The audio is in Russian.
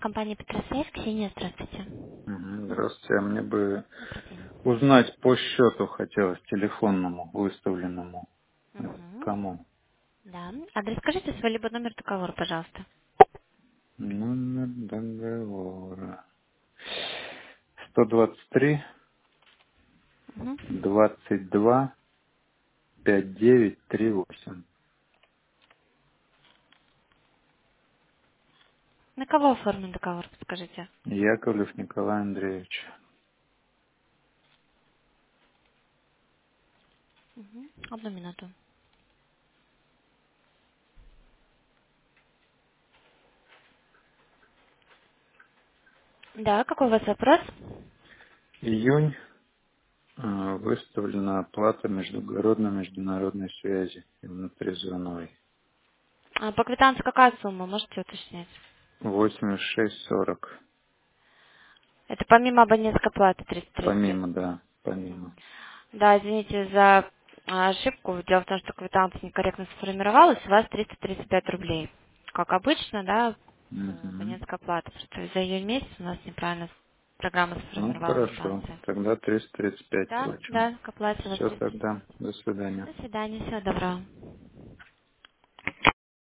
компания Петросвязь. Ксения, здравствуйте. Здравствуйте. А мне бы Добрый день. узнать по счету хотелось телефонному, выставленному. Это Угу. кому? Да. Адрес скажите свой, либо номер договора, пожалуйста. Номер договора. 123 Угу. 22 5938. На кого оформлен договор, скажите? Яковлев Николай Андреевич. Угу. Одну минуту. Да, какой у вас вопрос? Июнь. Выставлена оплата международной связи и внутризоновой. По квитанции какая сумма, можете уточнить? 86,40. Это помимо абонентской платы 337. Помимо, да, помимо. Да, извините за ошибку. Дело в том, что квитанция некорректно сформировалась, у вас 335 рублей. Как обычно, да, Мгм. абонентская плата. Просто за июнь месяц у нас неправильно программа Ну, сформировала хорошо. квитанцию. Тогда 335 Да, плачу. да, к оплате у вас Все тогда. 335. До свидания. До свидания, всего доброго.